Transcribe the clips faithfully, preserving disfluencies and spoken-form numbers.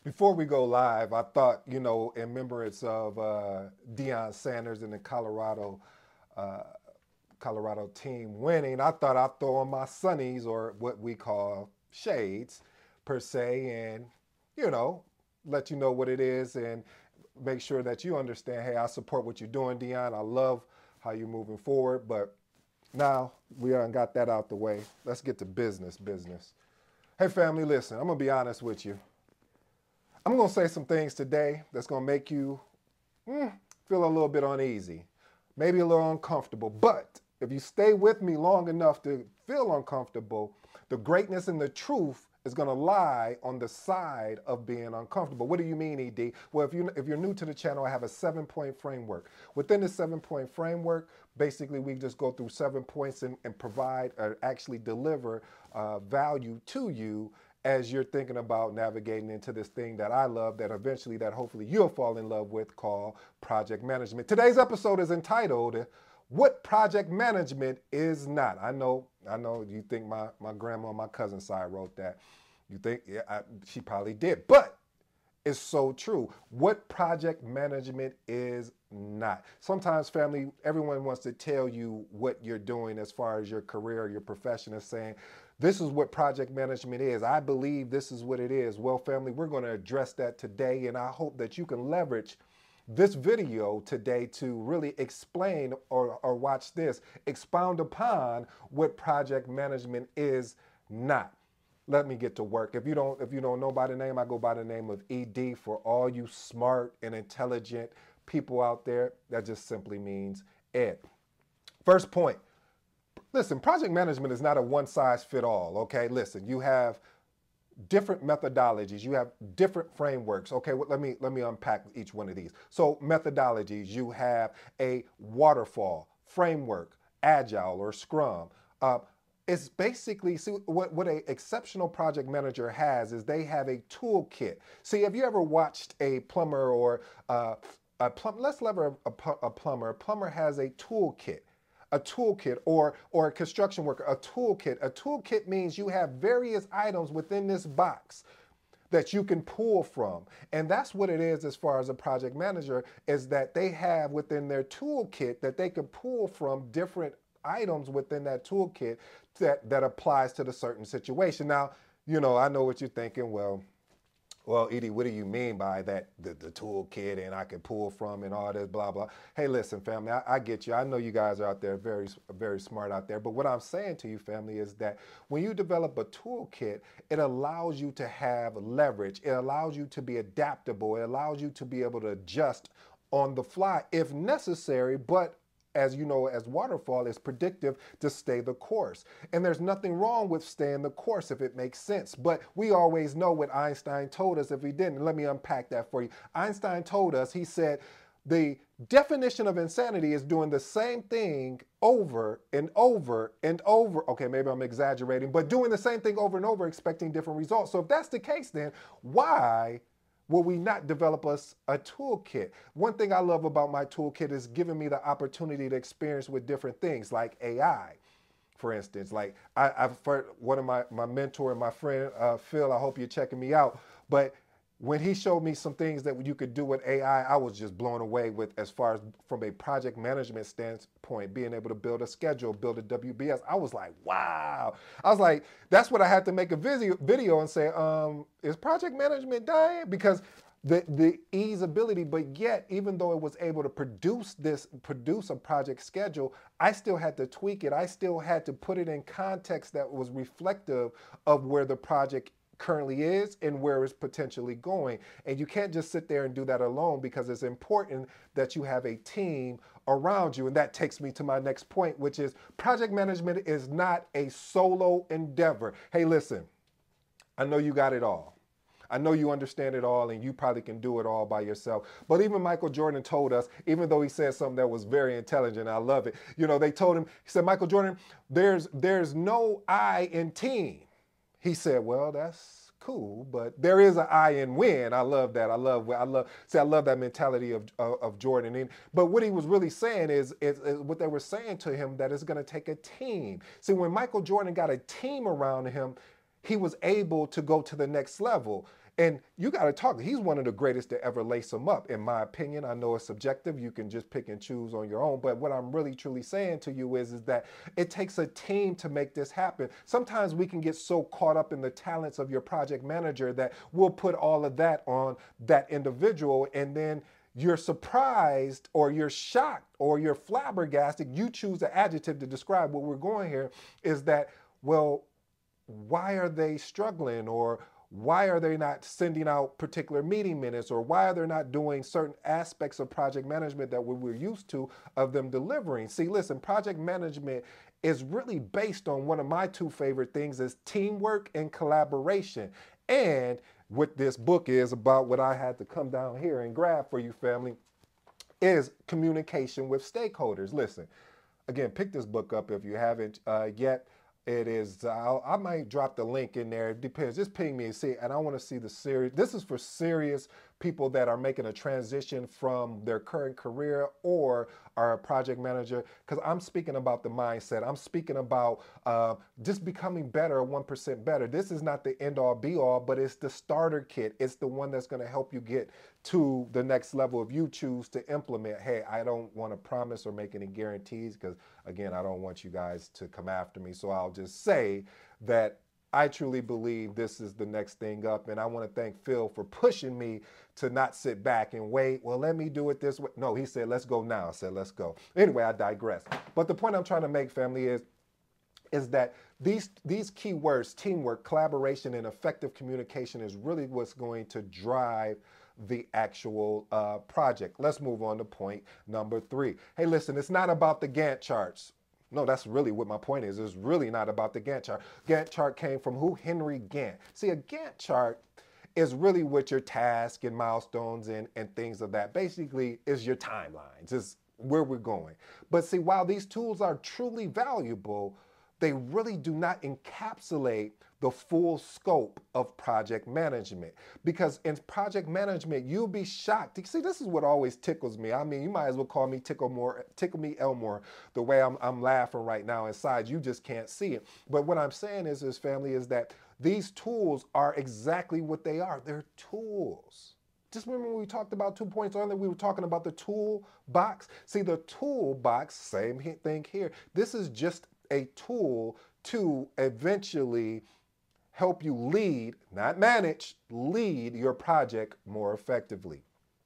Before we go live, I thought, you know, in remembrance of uh, Deion Sanders and the Colorado uh, Colorado team winning, I thought I'd throw on my sunnies, or what we call shades per se, and, you know, let you know what it is and make sure that you understand, hey, I support what you're doing, Deion. I love how you're moving forward. But now we done got that out the way. Let's get to business, business. Hey, family, listen, I'm going to be honest with you. I'm going to say some things today that's going to make you mm, feel a little bit uneasy, maybe a little uncomfortable. But if you stay with me long enough to feel uncomfortable, the greatness and the truth is going to lie on the side of being uncomfortable. What do you mean, E D? Well, if, you, if you're new to the channel, I have a seven-point framework. Within the seven-point framework, basically we just go through seven points and, and provide or actually deliver uh, value to you as you're thinking about navigating into this thing that I love, that eventually, that hopefully you'll fall in love with, called project management. Today's episode is entitled, What Project Management Is Not. I know, I know you think my, my grandma on my cousin's side wrote that. You think, yeah, I, she probably did, but it's so true. What project management is not. Sometimes, family, everyone wants to tell you what you're doing as far as your career or your profession is saying, this is what project management is. I believe this is what it is. Well, family, we're going to address that today, and I hope that you can leverage this video today to really explain or, or watch this, expound upon what project management is not. Let me get to work. If you don't, if you don't know by the name, I go by the name of E D. For all you smart and intelligent people out there, that just simply means Ed. First point. Listen, project management is not a one-size-fit-all, okay? Listen, you have different methodologies, you have different frameworks. Okay, well, let me let me unpack each one of these. So methodologies, you have a waterfall, framework, agile or scrum. Uh, it's basically, see, what, what an exceptional project manager has is they have a toolkit. See, have you ever watched a plumber or uh, a plum, let's lever a, a, a plumber. A plumber has a toolkit. A toolkit, or or a construction worker, a toolkit. A toolkit means you have various items within this box that you can pull from. And that's what it is as far as a project manager, is that they have within their toolkit that they can pull from different items within that toolkit that, that applies to the certain situation. Now, you know, I know what you're thinking, well, Well, Edie, what do you mean by that, the, the toolkit and I can pull from and all this, blah, blah. Hey, listen, family, I, I get you. I know you guys are out there very, very smart out there. But what I'm saying to you, family, is that when you develop a toolkit, it allows you to have leverage. It allows you to be adaptable. It allows you to be able to adjust on the fly if necessary, but as you know, as waterfall is predictive to stay the course. And there's nothing wrong with staying the course if it makes sense. But we always know what Einstein told us if he didn't. Let me unpack that for you. Einstein told us, he said, the definition of insanity is doing the same thing over and over and over. Okay, maybe I'm exaggerating, but doing the same thing over and over, expecting different results. So if that's the case, then why will we not develop us a toolkit? One thing I love about my toolkit is giving me the opportunity to experience with different things like A I, for instance. Like I, I've heard one of my, my mentor and my friend, uh, Phil, I hope you're checking me out. But when he showed me some things that you could do with A I, I I was just blown away with, as far as from a project management standpoint, being able to build a schedule, build a W B S. I was like, wow. I was like, that's what I had to make a video, video and say, um, is project management dying? Because the, the easeability, but yet, even though it was able to produce this, produce a project schedule, I still had to tweak it. I still had to put it in context that was reflective of where the project currently is and where it's potentially going. And you can't just sit there and do that alone, because it's important that you have a team around you. And that takes me to my next point, which is project management is not a solo endeavor. Hey, listen, I know you got it all. I know you understand it all, and you probably can do it all by yourself. But even Michael Jordan told us, even though he said something that was very intelligent, I love it. You know, they told him, he said, Michael Jordan, there's, there's no I in team. He said, well, that's cool, but there is an I in win. I love that. I love, I love, see, I love that mentality of, of, of Jordan. And, but what he was really saying is, is, is what they were saying to him, that it's going to take a team. See, when Michael Jordan got a team around him, he was able to go to the next level. And you got to talk. He's one of the greatest to ever lace them up, in my opinion. I know it's subjective. You can just pick and choose on your own. But what I'm really truly saying to you is, is that it takes a team to make this happen. Sometimes we can get so caught up in the talents of your project manager that we'll put all of that on that individual, and then you're surprised or you're shocked or you're flabbergasted. You choose the adjective to describe what we're going here, is that, well, why are they struggling, or why are they not sending out particular meeting minutes, or why are they not doing certain aspects of project management that we're used to of them delivering? See, listen, project management is really based on one of my two favorite things, is teamwork and collaboration. And what this book is about, what I had to come down here and grab for you, family, is communication with stakeholders. Listen, again, pick this book up if you haven't uh, yet. It is, I'll, I might drop the link in there. It depends. Just ping me and see. And I want to see the series. This is for serious people that are making a transition from their current career or are a project manager, because I'm speaking about the mindset. I'm speaking about uh, just becoming better, one percent better. This is not the end all be all, but it's the starter kit. It's the one that's going to help you get to the next level if you choose to implement. Hey, I don't want to promise or make any guarantees, because again, I don't want you guys to come after me. So I'll just say that I truly believe this is the next thing up. And I want to thank Phil for pushing me to not sit back and wait. Well, let me do it this way. No, he said, let's go now. I said, let's go. Anyway, I digress. But the point I'm trying to make, family, is, is that these, these key words, teamwork, collaboration, and effective communication, is really what's going to drive the actual uh, project. Let's move on to point number three. Hey, listen, it's not about the Gantt charts. No, that's really what my point is. It's really not about the Gantt chart. Gantt chart came from who? Henry Gantt. See, a Gantt chart is really what your tasks and milestones and, and things of that. Basically, is your timelines, is where we're going. But see, while these tools are truly valuable, they really do not encapsulate the full scope of project management. Because in project management, you'll be shocked. See, this is what always tickles me. I mean, you might as well call me Tickle More, Tickle Me Elmore, the way I'm, I'm laughing right now inside. You just can't see it. But what I'm saying is, this family, is that these tools are exactly what they are. They're tools. Just remember when we talked about two points earlier, we were talking about the tool box. See, the toolbox, same thing here. This is just a tool to eventually help you lead, not manage, lead your project more effectively.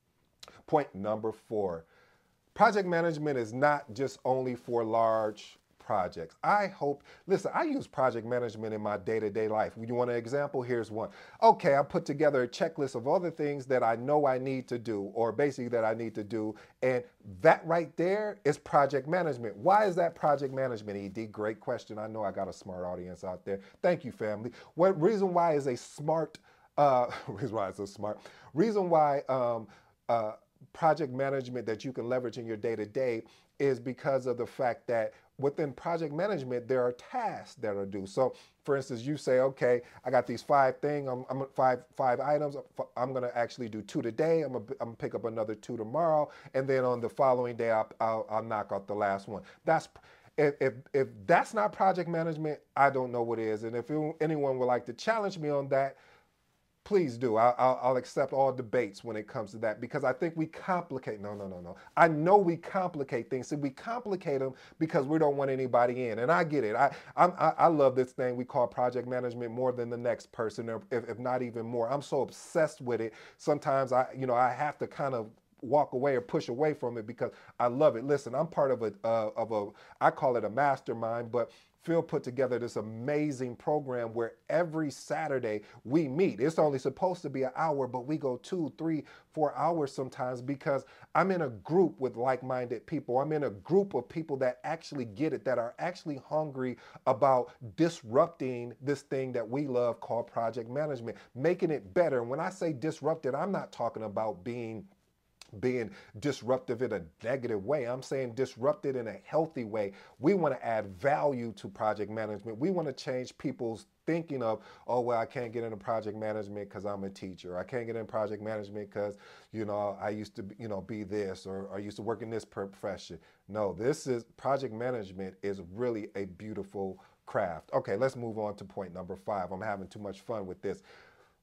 Point number four, project management is not just only for large projects. I hope, listen, I use project management in my day-to-day life. You want an example? Here's one. Okay, I put together a checklist of all the things that I know I need to do, or basically that I need to do, and that right there is project management. Why is that project management, E D? Great question. I know I got a smart audience out there. Thank you, family. What reason why is a smart, uh, reason why it's so smart, reason why um, uh, project management that you can leverage in your day-to-day is because of the fact that within project management, there are tasks that are due. So for instance, you say, okay, I got these five things, I'm, I'm five, five items. I'm gonna actually do two today. I'm gonna, I'm gonna pick up another two tomorrow. And then on the following day, I'll, I'll, I'll knock out the last one. That's, if, if, if that's not project management, I don't know what is. And if anyone would like to challenge me on that, please do. I'll, I'll, I'll accept all debates when it comes to that, because I think we complicate. No, no, no, no. I know we complicate things. See, we complicate them because we don't want anybody in. And I get it. I, I'm, I, I love this thing we call project management more than the next person, or if, if not even more. I'm so obsessed with it. Sometimes I, you know, I have to kind of walk away or push away from it because I love it. Listen, I'm part of a, uh, of a, I call it a mastermind, but Phil put together this amazing program where every Saturday we meet. It's only supposed to be an hour, but we go two, three, four hours sometimes, because I'm in a group with like-minded people. I'm in a group of people that actually get it, that are actually hungry about disrupting this thing that we love called project management, making it better. And when I say disrupted, I'm not talking about being being disruptive in a negative way. I'm saying disrupted in a healthy way. We want to add value to project management. We want to change people's thinking of, oh, well, I can't get into project management because I'm a teacher. I can't get in project management because, you know, I used to, you know, be this, or I used to work in this profession. No, this is, project management is really a beautiful craft. Okay, let's move on to point number five. I'm having too much fun with this.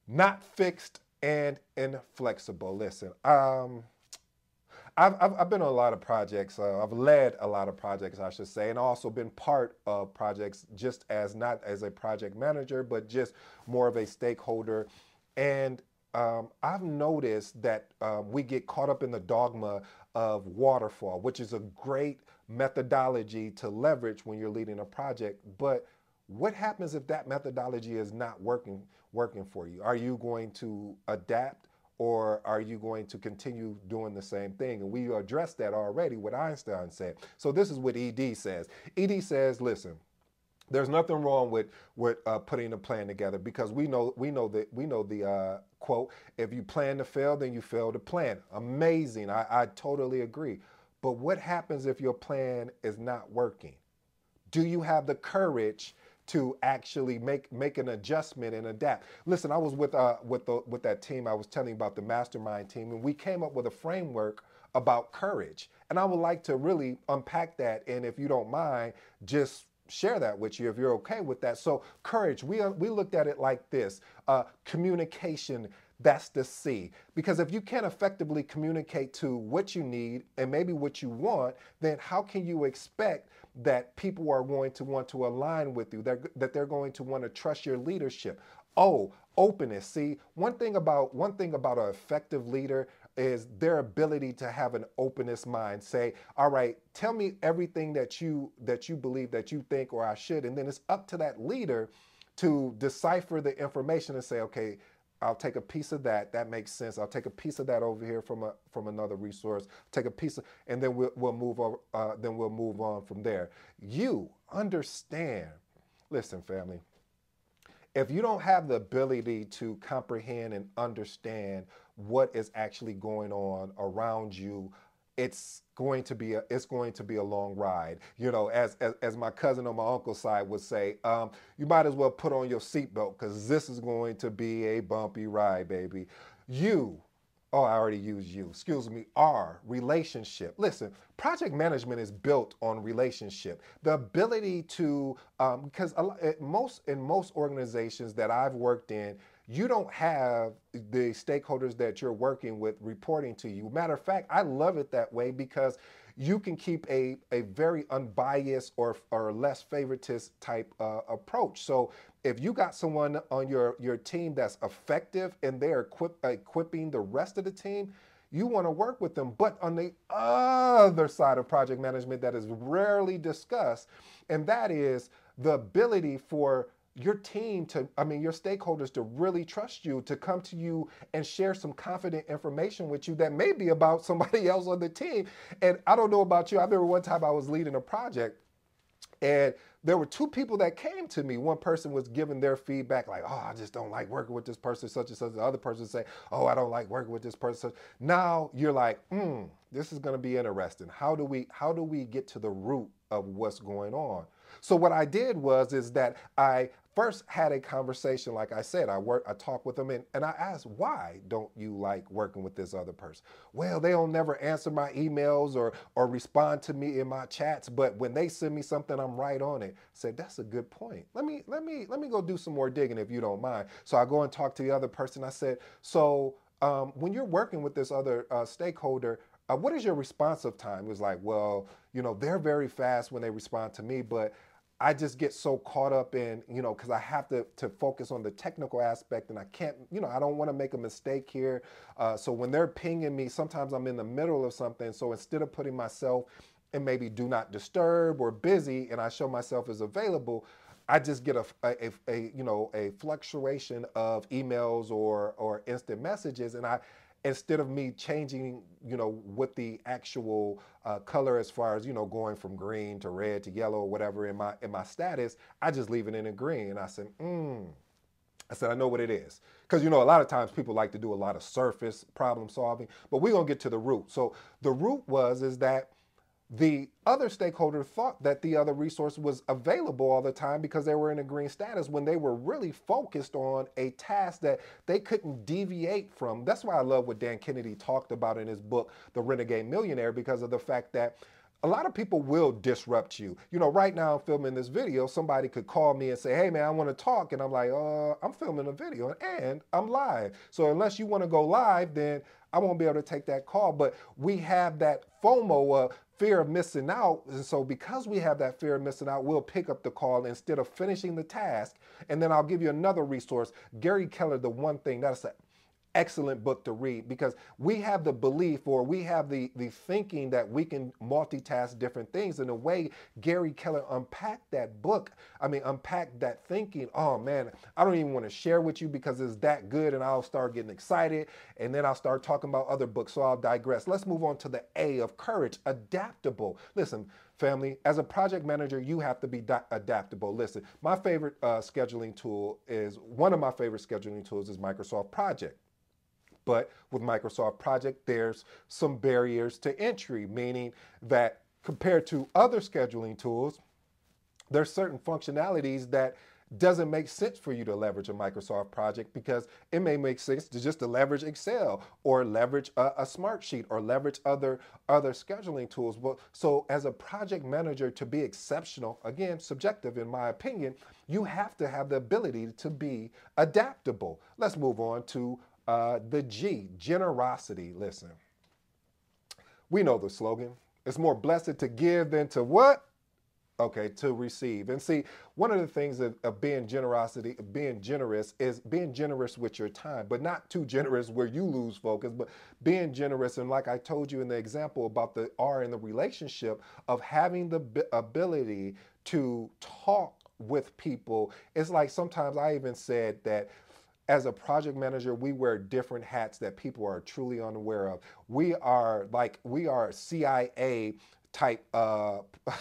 Not fixed and inflexible. Listen, um, I've, I've, I've been on a lot of projects. Uh, I've led a lot of projects, I should say, and also been part of projects just as not as a project manager, but just more of a stakeholder. And um, I've noticed that um, we get caught up in the dogma of waterfall, which is a great methodology to leverage when you're leading a project. But what happens if that methodology is not working working for you? Are you going to adapt? Or are you going to continue doing the same thing? And we addressed that already, what Einstein said. So this is what E D says. E D says, listen, there's nothing wrong with with uh, putting a plan together, because we know we know that we know the uh, quote: if you plan to fail, then you fail to plan. Amazing. I, I totally agree. But what happens if your plan is not working? Do you have the courage to actually make make an adjustment and adapt? Listen, I was with uh with the with that team I was telling you about, the mastermind team, and we came up with a framework about courage. And I would like to really unpack that, and if you don't mind, just share that with you if you're okay with that. So courage, we uh, we looked at it like this: uh, communication. That's the C. Because if you can't effectively communicate to what you need and maybe what you want, then how can you expect that people are going to want to align with you, they're, that they're going to want to trust your leadership? Oh, openness. See, one thing about one thing about an effective leader is their ability to have an openness mind. Say, all right, tell me everything that you that you believe, that you think, or I should, and then it's up to that leader to decipher the information and say, okay, I'll take a piece of that. That makes sense. I'll take a piece of that over here from a from another resource. Take a piece of, and then we'll we'll move over. Uh, then we'll move on from there. You understand. Listen, family. If you don't have the ability to comprehend and understand what is actually going on around you, it's going to be a it's going to be a long ride. You know, as as, as my cousin on my uncle's side would say, um, you might as well put on your seatbelt, because this is going to be a bumpy ride, baby. You, oh, I already used you, excuse me, our relationship. Listen, project management is built on relationship. The ability to, um, because a lot, most in most organizations that I've worked in, you don't have the stakeholders that you're working with reporting to you. Matter of fact, I love it that way, because you can keep a, a very unbiased or, or less favoritist type uh, approach. So if you got someone on your, your team that's effective and they're equip, equipping the rest of the team, you want to work with them. But on the other side of project management that is rarely discussed, and that is the ability for your team to, I mean, your stakeholders to really trust you, to come to you and share some confident information with you that may be about somebody else on the team. And I don't know about you, I remember one time I was leading a project, and there were two people that came to me. One person was giving their feedback like, oh, I just don't like working with this person, such and such. The other person say, oh, I don't like working with this person. Now you're like, hmm, this is gonna be interesting. How do we, how do we get to the root of what's going on? So what I did was, is that I first had a conversation. Like I said, I work, I talked with them, and, and I asked, why don't you like working with this other person? Well, they don't never answer my emails or or respond to me in my chats, but when they send me something, I'm right on it. I said, that's a good point. Let me let me let me go do some more digging, if you don't mind. So I go and talk to the other person. I said, so um, when you're working with this other uh, stakeholder, uh, what is your responsive time? It was like, well, you know, they're very fast when they respond to me, but I just get so caught up in, you know, because I have to, to focus on the technical aspect, and I can't, you know, I don't want to make a mistake here. Uh, so when they're pinging me, sometimes I'm in the middle of something. So instead of putting myself in maybe do not disturb or busy, and I show myself as available, I just get a, a, a you know, a fluctuation of emails or, or instant messages. And I, instead of me changing, you know, what the actual uh, color, as far as, you know, going from green to red to yellow or whatever in my in my status, I just leave it in a green. And I said, hmm. I said, I know what it is. Because, you know, a lot of times people like to do a lot of surface problem solving, but we're going to get to the root. So the root was, is that the other stakeholder thought that the other resource was available all the time because they were in a green status, when they were really focused on a task that they couldn't deviate from. That's why I love what Dan Kennedy talked about in his book, The Renegade Millionaire, because of the fact that a lot of people will disrupt you. You know, right now I'm filming this video. Somebody could call me and say, hey man, I want to talk. And I'm like, uh, I'm filming a video and I'm live. So unless you want to go live, then I won't be able to take that call. But we have that FOMO, uh, fear of missing out. And so because we have that fear of missing out, we'll pick up the call instead of finishing the task. And then I'll give you another resource. Gary Keller, The One Thing. That's a excellent book to read, because we have the belief, or we have the the thinking that we can multitask different things. And the way Gary Keller unpacked that book, I mean, unpacked that thinking, oh man, I don't even want to share with you because it's that good, and I'll start getting excited, and then I'll start talking about other books, so I'll digress. Let's move on to the A of courage, adaptable. Listen, family, as a project manager, you have to be adaptable. Listen, my favorite uh, scheduling tool is, one of my favorite scheduling tools is Microsoft Project. But with Microsoft Project, there's some barriers to entry, meaning that compared to other scheduling tools, there's certain functionalities that doesn't make sense for you to leverage a Microsoft Project, because it may make sense to just to leverage Excel or leverage a, a Smartsheet or leverage other, other scheduling tools. But so as a project manager, to be exceptional, again, subjective in my opinion, you have to have the ability to be adaptable. Let's move on to Uh, the G, generosity. Listen, we know the slogan. It's more blessed to give than to what? Okay, to receive. And see, one of the things of, of being generosity, being generous, is being generous with your time, but not too generous where you lose focus, but being generous. And like I told you in the example about the R in the relationship, of having the ability to talk with people. It's like sometimes I even said that as a project manager, we wear different hats that people are truly unaware of. We are like, we are C I A type, uh,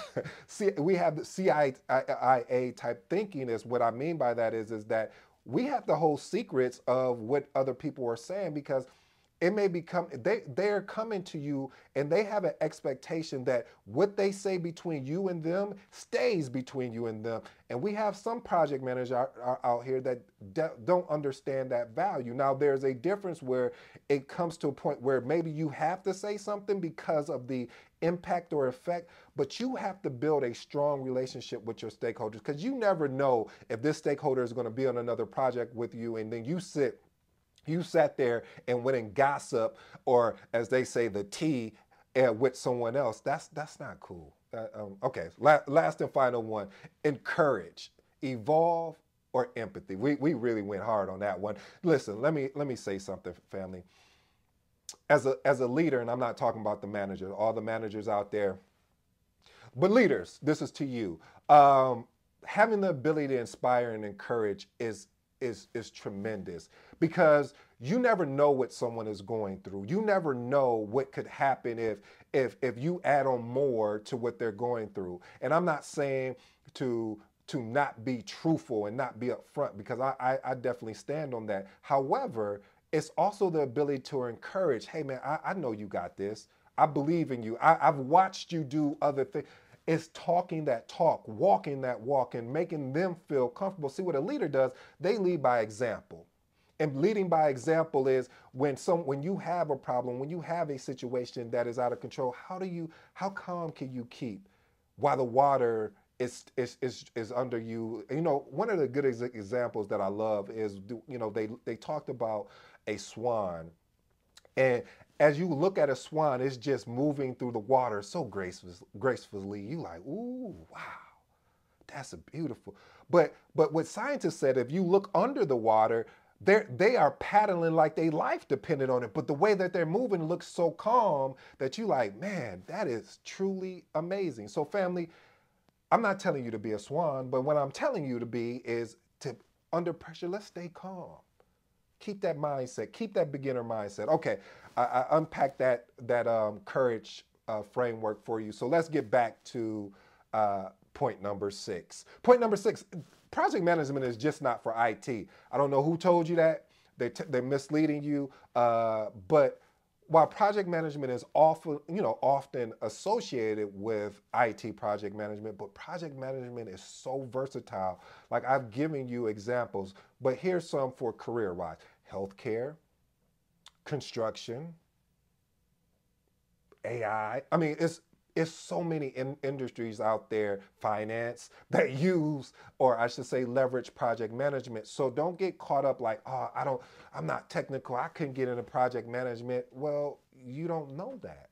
we have the C I A type thinking. Is what I mean by that is, is that we have to hold secrets of what other people are saying, because it may become, they, they're coming to you and they have an expectation that what they say between you and them stays between you and them. And we have some project managers out, out here that don't understand that value. Now, there's a difference where it comes to a point where maybe you have to say something because of the impact or effect, but you have to build a strong relationship with your stakeholders, because you never know if this stakeholder is going to be on another project with you, and then you sit You sat there and went and gossip, or as they say, the tea uh, with someone else. That's that's not cool. Uh, um, okay, La last and final one, encourage, evolve, or empathy. We, we really went hard on that one. Listen, let me, let me say something, family. As a, as a leader, and I'm not talking about the manager, all the managers out there, but leaders, this is to you. Um, having the ability to inspire and encourage is is is tremendous, because you never know what someone is going through. You never know what could happen if if if you add on more to what they're going through. And I'm not saying to to not be truthful and not be upfront, because I, I, I definitely stand on that. However, it's also the ability to encourage, hey man, I, I know you got this. I believe in you. I, I've watched you do other things. It's talking that talk, walking that walk, and making them feel comfortable. See, what a leader does, they lead by example. And leading by example is when some when you have a problem, when you have a situation that is out of control, how do you how calm can you keep while the water is is is, is under you? You know, one of the good ex examples that I love is, you know, they they talked about a swan. And as you look at a swan, it's just moving through the water so graceful, gracefully. You like, ooh, wow, that's a beautiful. But but what scientists said, if you look under the water, they they are paddling like their life depended on it. But the way that they're moving looks so calm that you like, man, that is truly amazing. So family, I'm not telling you to be a swan, but what I'm telling you to be is to, under pressure, let's stay calm. Keep that mindset. Keep that beginner mindset. Okay, I, I unpacked that that um, courage uh, framework for you. So let's get back to uh, point number six. Point number six: project management is just not for I T. I don't know who told you that. They t they're misleading you. Uh, but while project management is often, you know, often associated with I T project management, but project management is so versatile. Like, I've given you examples, but here's some for career-wise: healthcare, construction, A I. I mean, it's It's so many in industries out there, finance, that use, or I should say leverage project management. So don't get caught up like, oh, I don't, I'm not technical. I couldn't get into project management. Well, you don't know that.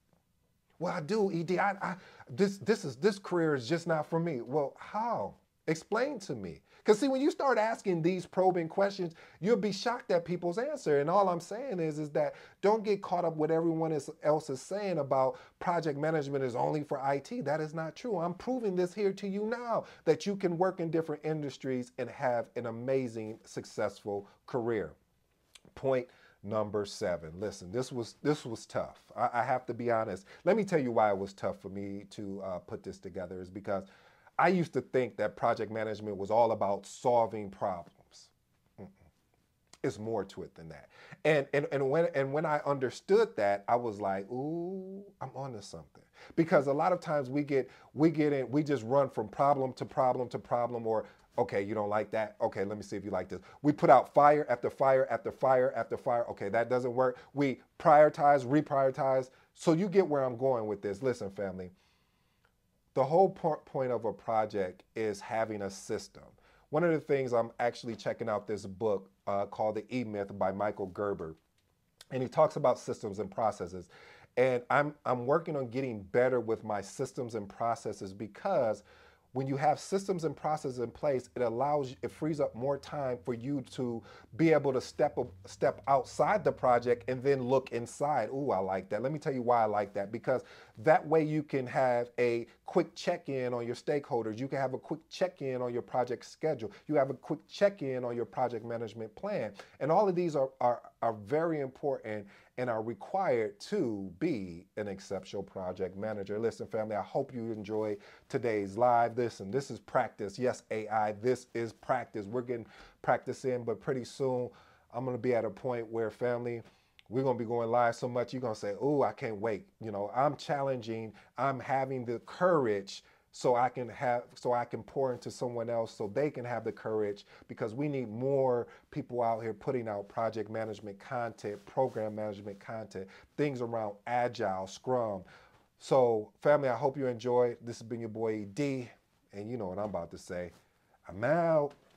Well, I do, E D. I, I this this is this career is just not for me. Well, how? Explain to me. Because see, when you start asking these probing questions, you'll be shocked at people's answer. And all I'm saying is, is that don't get caught up with everyone else is saying about project management is only for I T. That is not true. I'm proving this here to you now that you can work in different industries and have an amazing, successful career. Point number seven. Listen, this was this was tough. I, I have to be honest. Let me tell you why it was tough for me to uh, put this together is because I used to think that project management was all about solving problems. Mm-mm. It's more to it than that. And, and, and, when, and when I understood that, I was like, ooh, I'm onto something. Because a lot of times we get, we get in, we just run from problem to problem to problem, or okay, you don't like that? Okay, let me see if you like this. We put out fire after fire after fire after fire. Okay, that doesn't work. We prioritize, reprioritize. So you get where I'm going with this. Listen, family. The whole point of a project is having a system. One of the things, I'm actually checking out this book uh, called The E-Myth by Michael Gerber. And he talks about systems and processes. And I'm, I'm working on getting better with my systems and processes, because when you have systems and processes in place, it allows, it frees up more time for you to be able to step step outside the project and then look inside. Ooh, I like that. Let me tell you why I like that. Because that way you can have a quick check-in on your stakeholders. You can have a quick check-in on your project schedule. You have a quick check-in on your project management plan. And all of these are, are, are very important and are required to be an exceptional project manager. Listen, family, I hope you enjoy today's live. Listen, this is practice. Yes, A I, this is practice. We're getting practice in, but pretty soon I'm gonna be at a point where, family, we're gonna be going live so much, you're gonna say, oh, I can't wait. You know, I'm challenging, I'm having the courage so I can have, so I can pour into someone else so they can have the courage, because we need more people out here putting out project management content, program management content, things around Agile, Scrum. So family, I hope you enjoy. This has been your boy D, and you know what I'm about to say. I'm out.